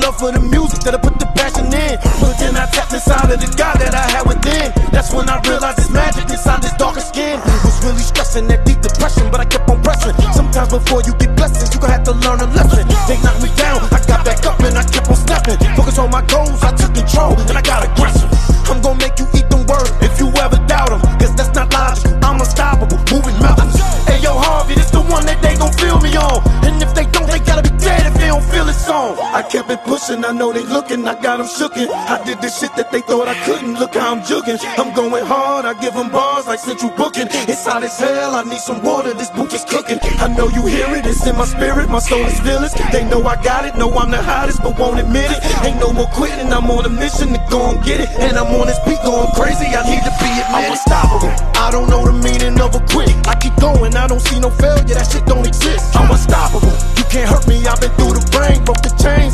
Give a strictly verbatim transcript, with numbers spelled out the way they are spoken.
love for the music that I put the passion in. But then I tapped inside of the God that I had within. That's when I realized it's magic inside this darker skin. Was really stressing that deep depression, but I kept on pressing. Sometimes before you get blessings, you gon' have to learn a lesson. They knocked me down, I got back up and I kept on stepping. Focus on my goals, I took control, and I got aggression. I'm gon' make you eat them words if you ever doubt them, cause that's not logical. I'm unstoppable, moving mountains. Hey yo, Harvey, this the one that they gon' feel me on. And if they don't, they gotta be dead if they don't feel this song. I kept it pushing, I know they looking, I got them shookin'. I did the shit that they thought I couldn't, look how I'm jugging. I'm going hard, I give them bars like central booking. It's hot as hell, I need some water, this booth is cooking. I know you hear it, it's in my spirit, my soul is fearless. They know I got it, know I'm the hottest, but won't admit it. Ain't no more quitting, I'm on a mission to go and get it. And I'm on this beat going crazy, I need to be admitted. I'm unstoppable, I don't know the meaning of a quit. I keep going, I don't see no failure, that shit don't exist. I'm unstoppable, you can't hurt me, I've been through the brain, broke the chains.